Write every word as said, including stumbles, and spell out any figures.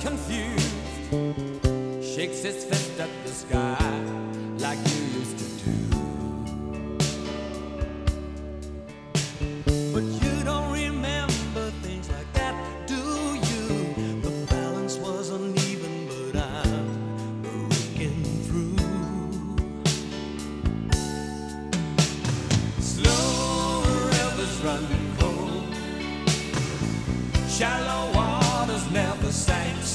confused, shakes his fist at the sky like you used to do. But you don't remember things like that, do you? The balance was uneven, but I'm breaking through. Slow rivers running cold, shallow waters never sank